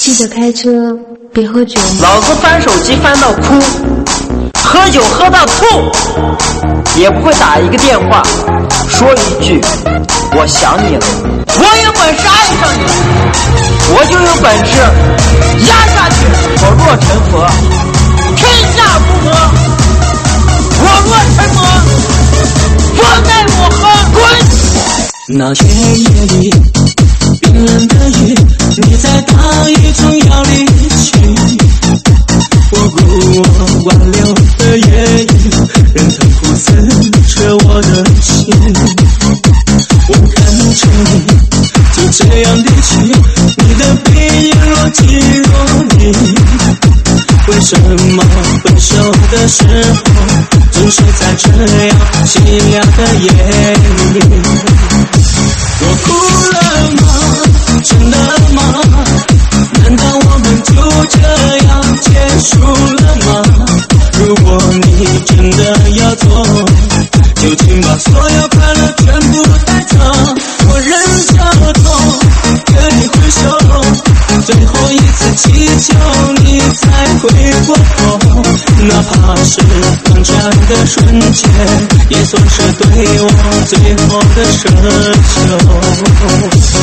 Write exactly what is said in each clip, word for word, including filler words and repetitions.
记得开车别喝酒。 老子翻手机翻到哭，喝酒喝到吐，也不会打一个电话说一句我想你了。我有本事爱上你，我就有本事压下去。我若成佛，天下不磨；我若成魔，佛在我何滚。 那天夜里冰冷的雨，你在大雨中要离去，我故我挽留的夜雨，任痛苦撕扯我的心。我看着你就这样离去，你的背影若即若离。为什么分手的时候总是在这样凄凉的夜里？我哭了吗？真的吗？难道我们就这样结束了吗？如果你真的要走，就请把所有快乐全部带走。我忍着痛跟你挥手，最后一次祈求你才回过头，哪怕是短暂的瞬间，也算是对我最后的奢求。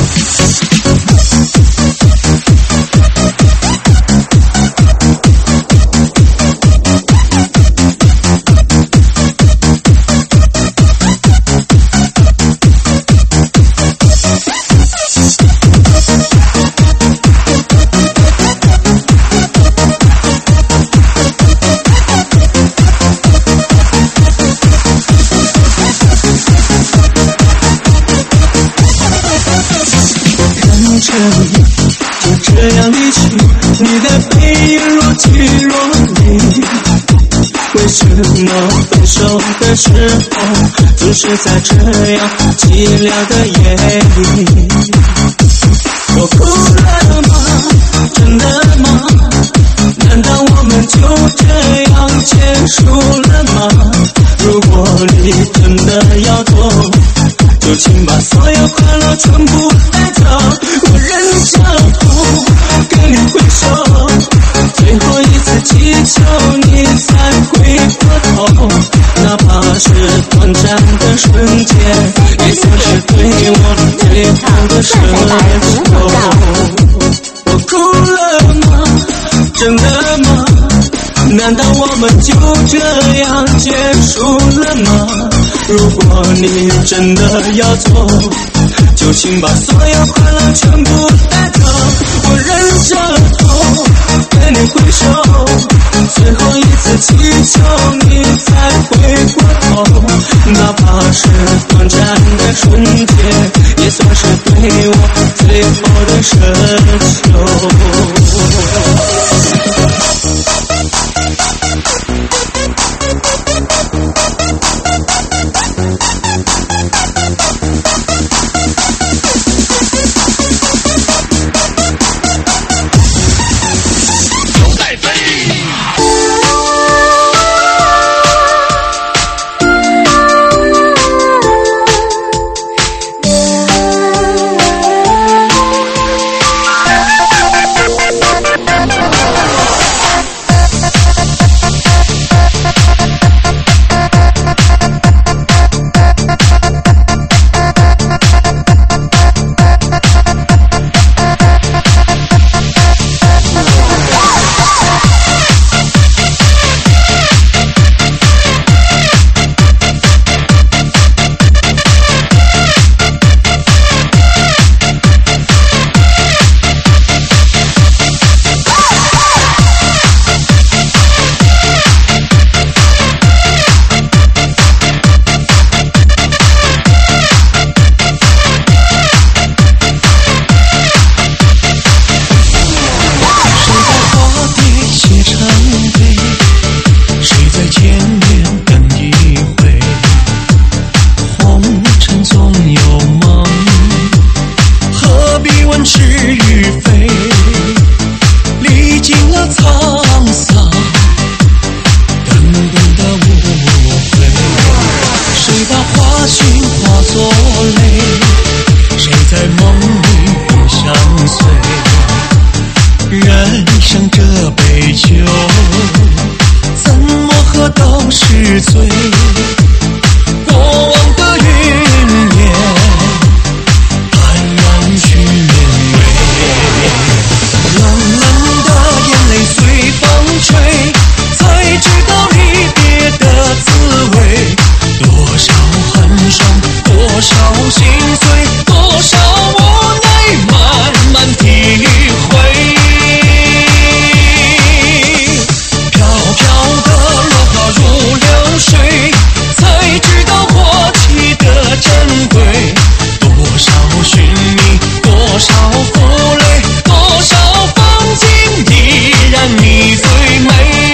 就这样离去，你的背影若即若离。为什么分手的时候总是在这样凄凉的夜里？我哭了吗？真的吗？难道我们就这样结束了吗？如果你真的要走，就请把所有快乐全部带走。我忍着痛跟你挥手，最后一次祈求你才回过头，哪怕是短暂的瞬间，也算是对我最后的奢求。我哭了吗？真的吗？难道我们就这样结束了吗？如果你真的要走，就请把所有快乐全部带走。我忍着痛跟你挥手，最后一次祈求你才回过头，哪怕是短暂的瞬间，也算是对我最后的奢求。 生这杯酒，怎么喝都是醉。过往的云烟，安然去面对。冷冷的眼泪随风吹，才知道离别的滋味。多少寒霜，多少心碎，多少无奈，慢慢体会。飘飘的落花如流水，才知道过期的珍贵。多少寻觅，多少负累，多少风景依然你最美。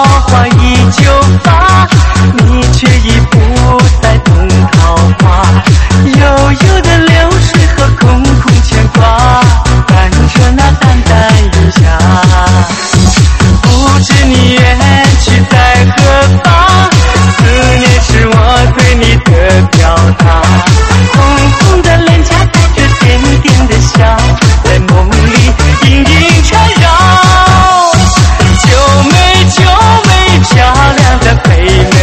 花依旧发，你却已不再懂桃花。悠悠的流水和空空牵挂，伴着那淡淡云霞。不知你远去在何方，思念是我对你的表达。红红的脸颊带着点点的笑，在梦里隐隐缠绕。九妹九妹漂亮的配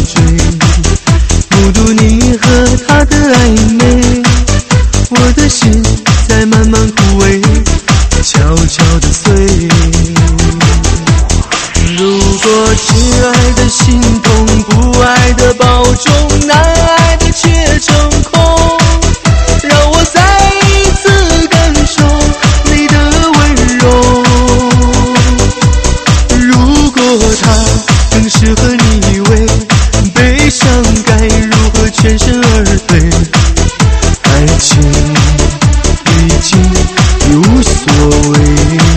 坠，目睹你和他的暧昧，我的心在慢慢枯萎，悄悄地碎。如果只爱的心痛，不爱的保重，难爱的却成空，让我再一次感受你的温柔。如果他更适合你为悲伤该如何全身而退？爱情已经已无所谓。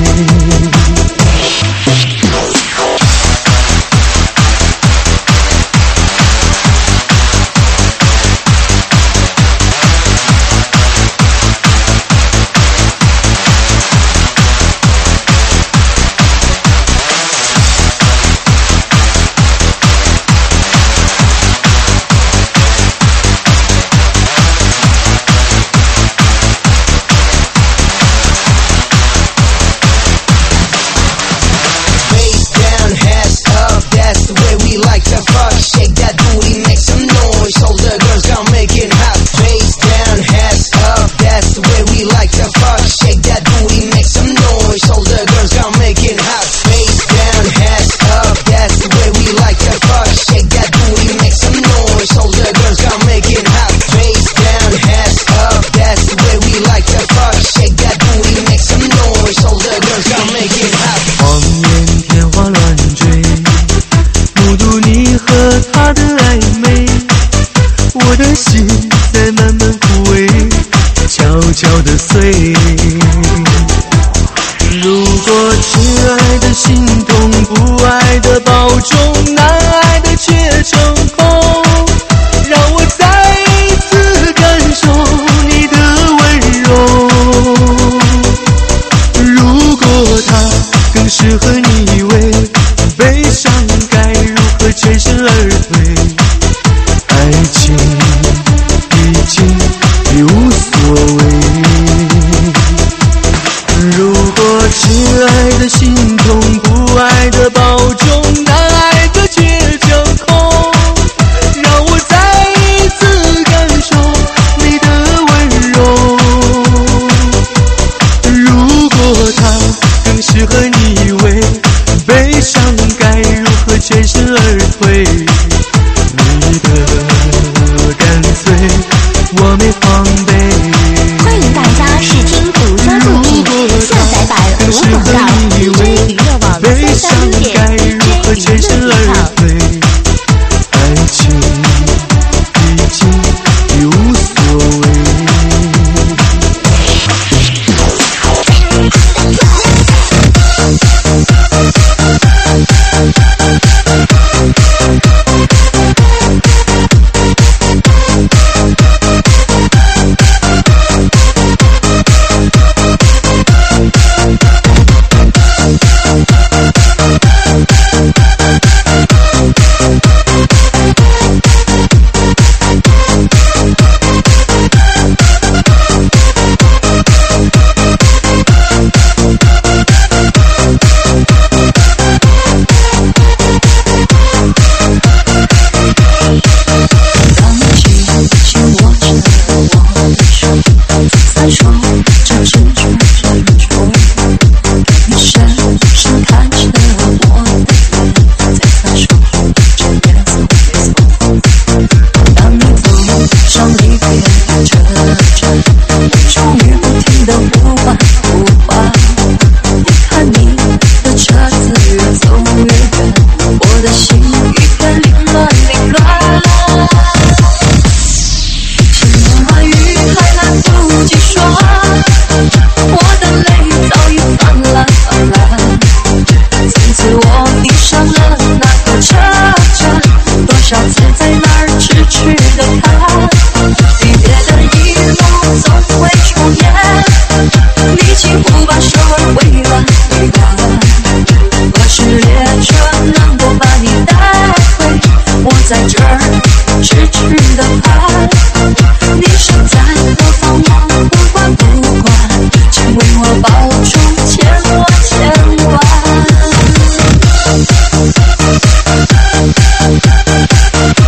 悄地碎。如果只爱的心痛，不爱的保重，难爱的却成空，让我再一次感受你的温柔。如果他更适合你为悲伤该如何全身而退？爱情已经已无所谓。如果只爱的心痛，不爱的保重，难爱的却成空，让我再一次感受你的温柔。如果他更适合你为悲伤该如何全身而退？你的干脆我没防备。 欢迎大家试听独家作品，下载版无广告 D J 娱乐网三三零点 D J 娱乐频道。 爱情已经已无所谓。 千万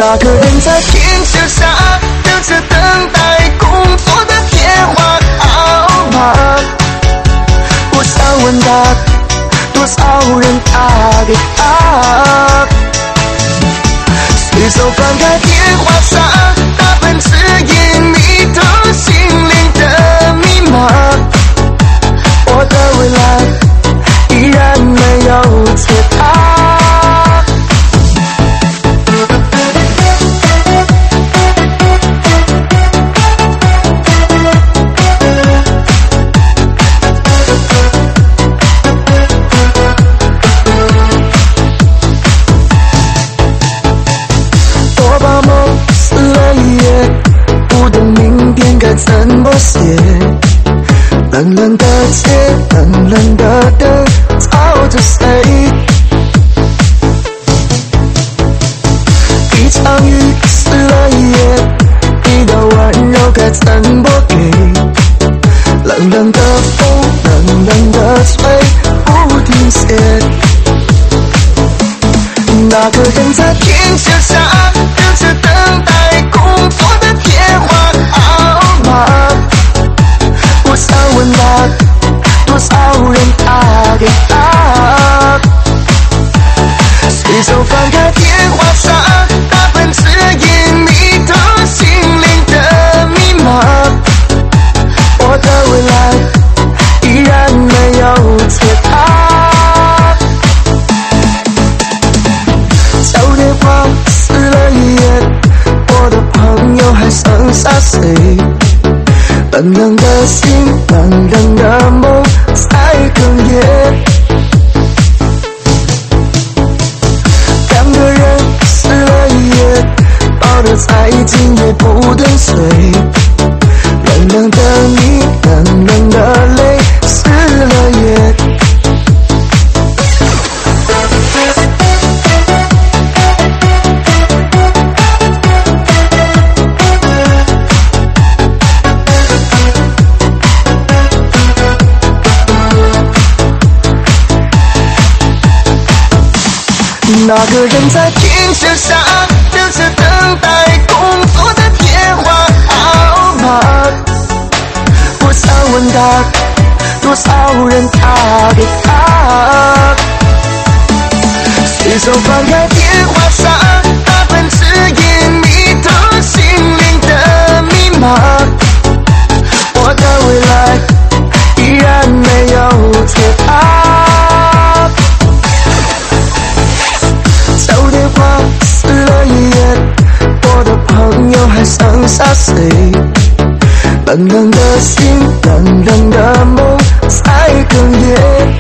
那个人在天桥下等着等待工作的电话号码，我想问他，多少人打给他？随手翻开电话上那本指引你的心灵的密码，我的未来依然没有解答。我把梦撕了一页，不懂明天该怎么写。冷冷的街，冷冷的灯，照着谁？一场雨湿了一夜，你的温柔该怎么给？冷冷的风，冷冷的吹，不停歇。那个人在天桥下等着等待工作的电话号码，我想问他，多少人打给他？随手翻开电话上那本指引你的心灵的密码，我的未来依然没有解答。旧电话撕了一页，我的朋友还剩下谁？冷冷的心，冷冷的梦在哽咽。两个人撕了一夜，抱得再紧也不能睡。冷冷的你，冷冷的泪，撕了夜。那个人在天桥下等着等待工作的电话号码，我想问他，多少人打给他？随手翻开电话上那本指引你的心灵的密码，我的未来依然没有解答。旧电话撕了一页，我的朋友还剩下谁？冷冷的心，冷冷的梦在哽咽。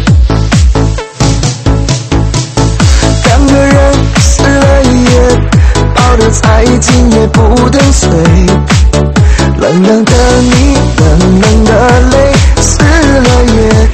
两个人撕了一夜，抱得再紧也不能睡。冷冷的你，冷冷的泪，撕了夜。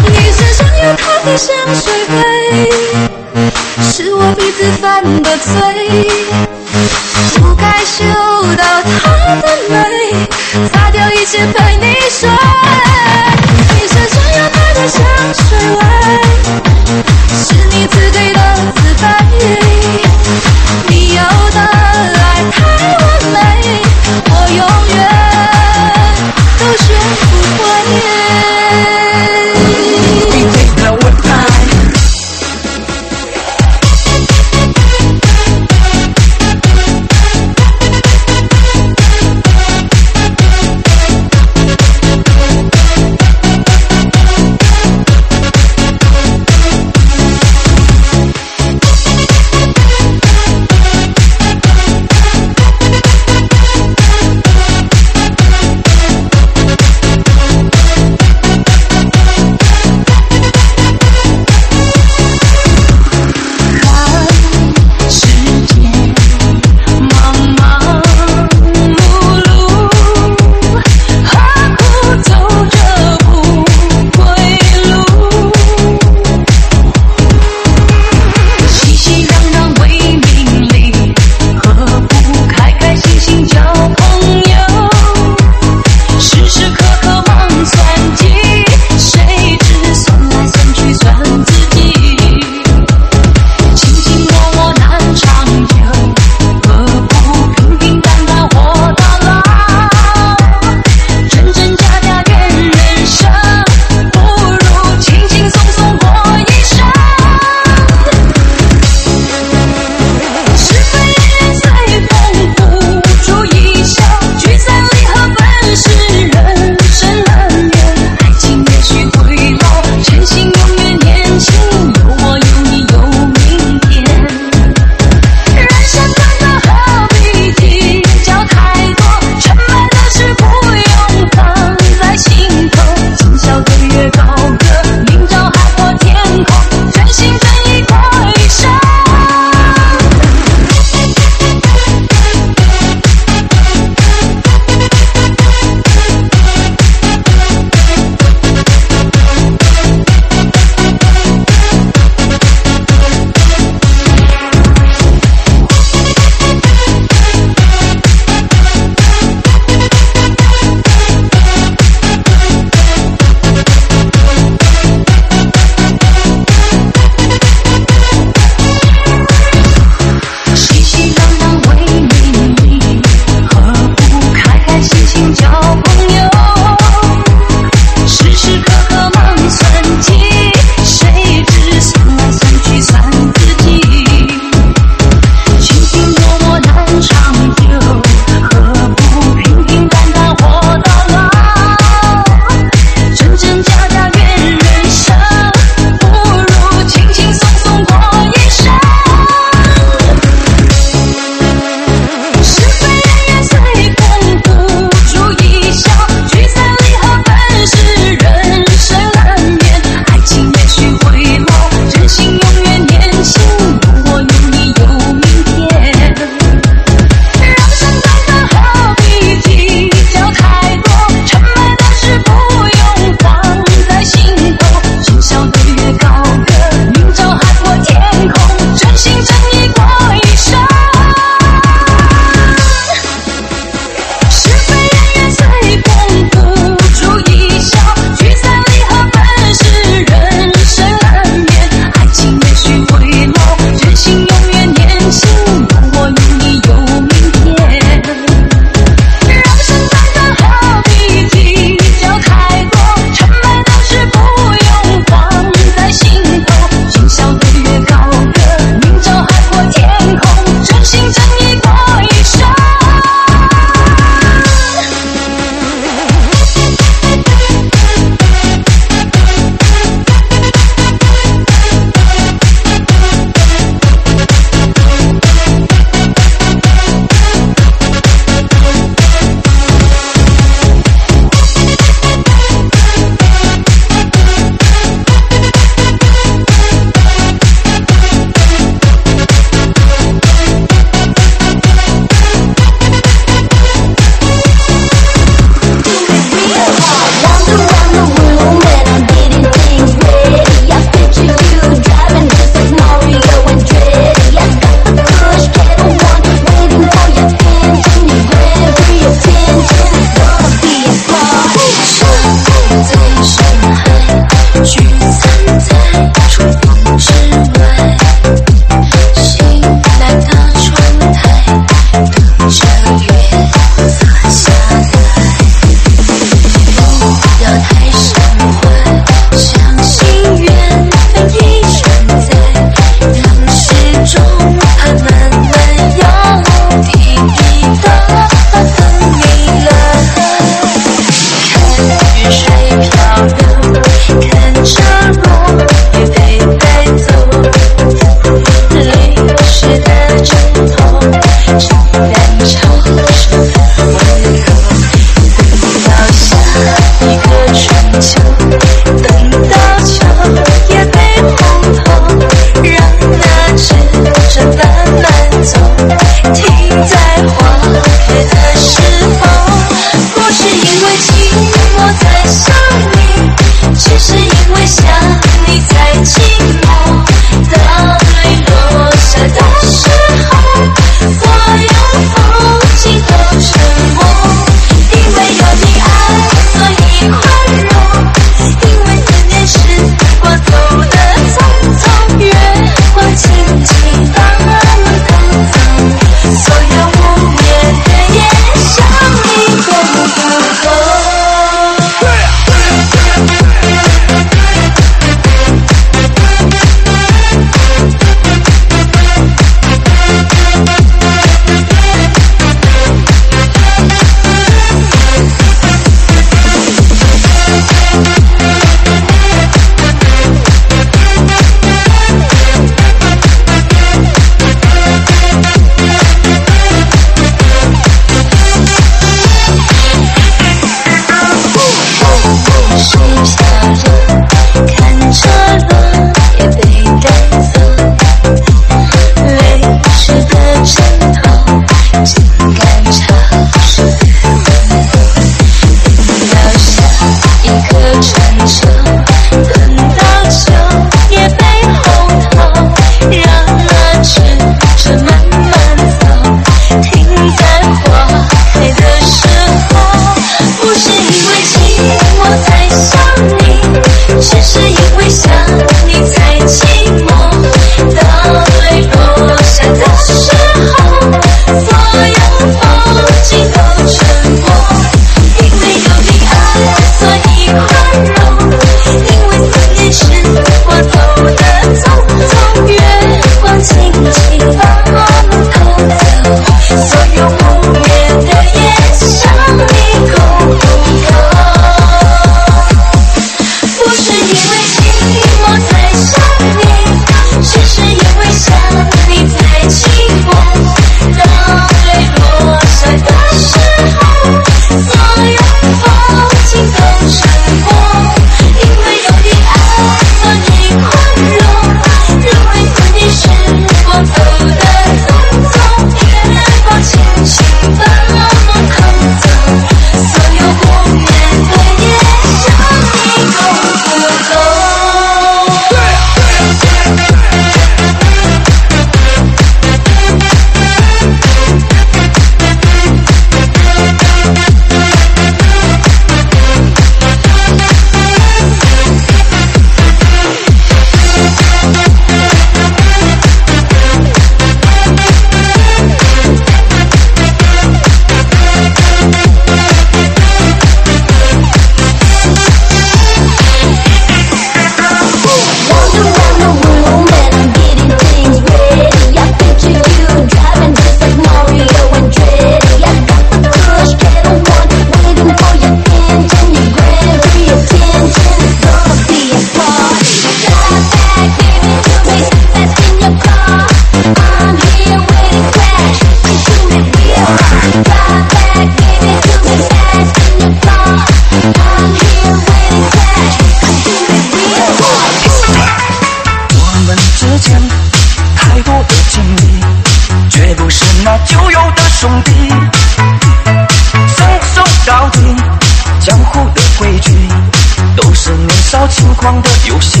兄弟，生手到底，江湖的规矩都是年少轻狂的游戏。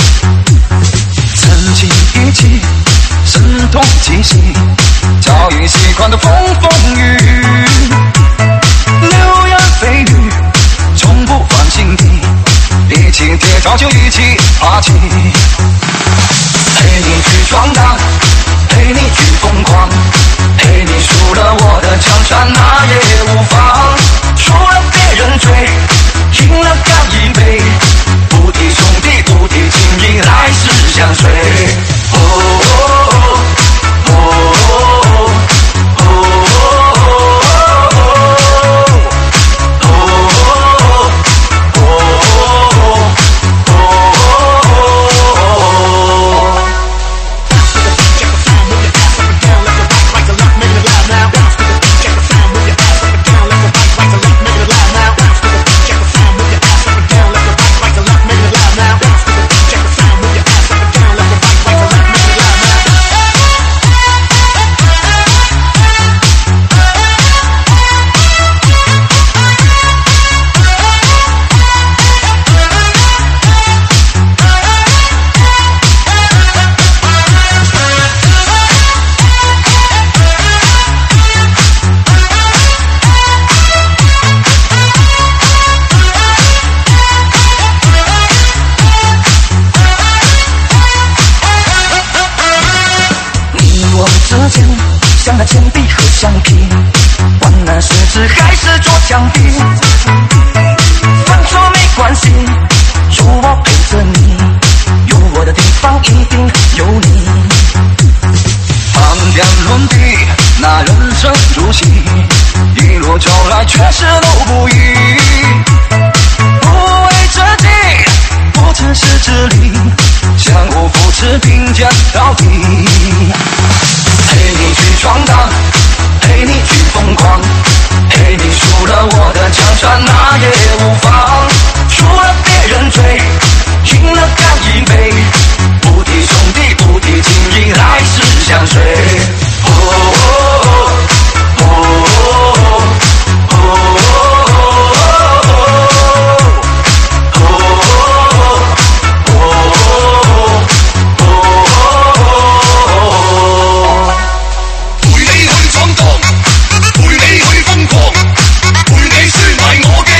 曾经一起声东击西，教育习惯的风风雨雨，流言蜚语从不放心底，一起跌倒就一起爬起，陪你去闯荡，陪你去疯狂，陪你输了我的江山那也无妨，输了别人追，赢了干一杯，不敌兄弟不敌情谊，来世相随。哦哦哦哦哦像那铅笔和橡皮，万难时只还是做墙壁，犯错没关系，有我陪着你，有我的地方一定有你。谈天论地，那人生如戏，一路走来却是路不易，不为自己，不自私自利，相互扶持并肩到底。陪你去闯荡，陪你去疯狂，陪你输了我的江山那也无妨，输了别人追，赢了干一杯，不敌兄弟不敌情谊，来世相随。哦哦哦哦哦陪你去闖蕩，陪你去瘋狂，陪你輸埋我嘅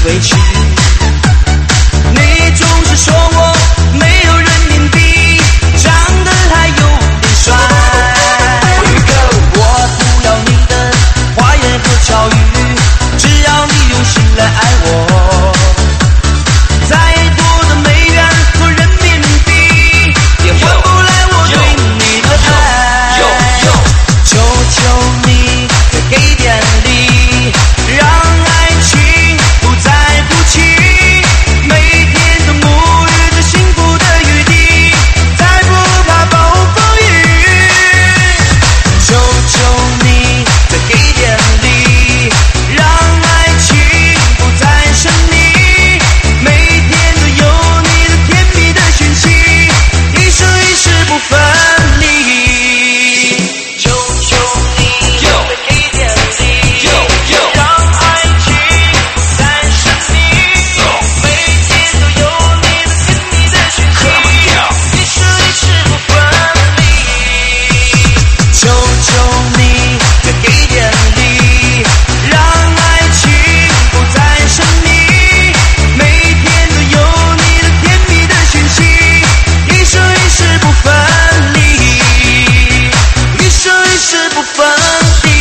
委屈。你总是说我没有人民币，长得还有点帅。我不要你的花言和巧语，只要你用心来爱我。再多的美元和人民币，也换不来我对你的爱。求求你再给点力，让爱情不再不弃。每天都沐浴着幸福的雨滴，再不怕暴风雨。求求你再给点力，让爱情不再神秘。每天都有你的甜蜜的讯息，一生一世不分离。求求你再给点力，让爱情不再神秘。每天都有你的甜蜜的讯息，一生一世不分离。求求你再给点力，让爱情不再神秘。每天都有你的甜蜜的讯息，一生一世不分离，一生一世不分离。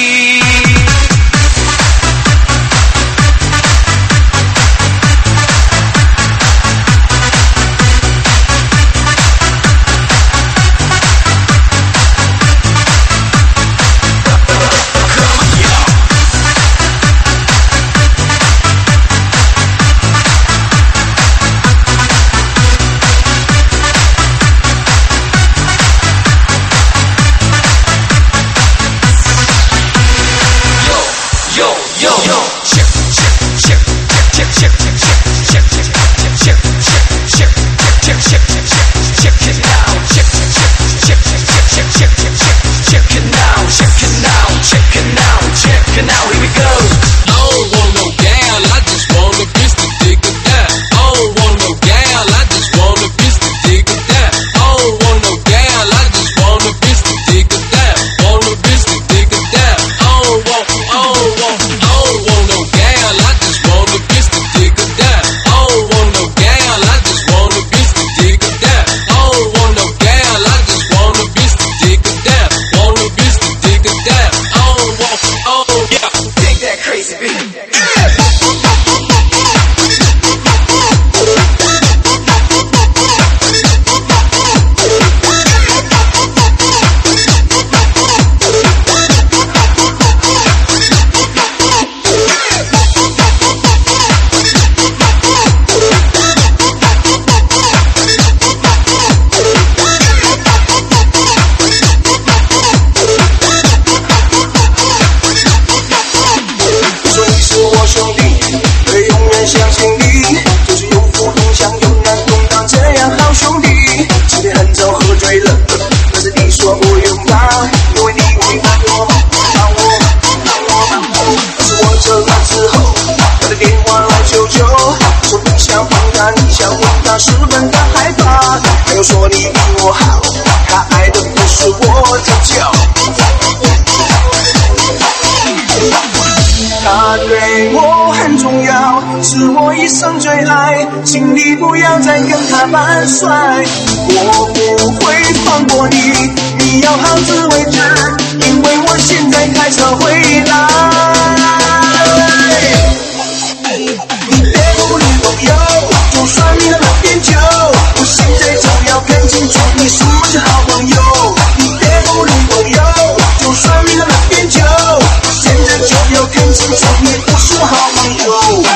请你不要再跟他半摔，我不会放过你，你要好自为之，因为我现在开车回来。你别无理由，就算你的老点酒，我现在就要看清楚你什么是好朋友。你别无理由，就算你的老点酒，我现在就要看清楚你不是我好朋友。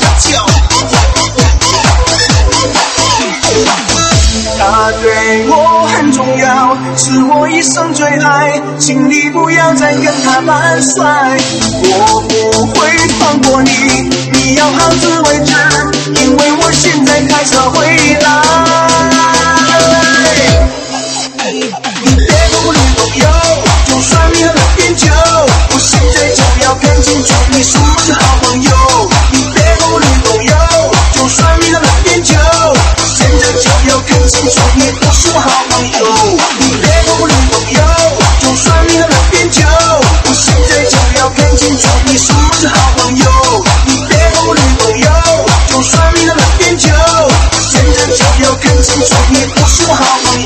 他对我请你不要再跟他扮帅，我不会放过你，你要好自为之，因为我现在开车回来。你别顾虑朋友，就算你喝了点酒，我现在就要看清楚你是不是好朋友。你别顾虑朋友，就算你喝了点酒，现在就要看清楚你不是我好朋友。你别顾虑朋友，就算你喝了点酒，我现在就要看清楚你是不是好朋友。你别顾虑朋友，就算你喝了点酒，现在就要看清楚你不是我好朋友。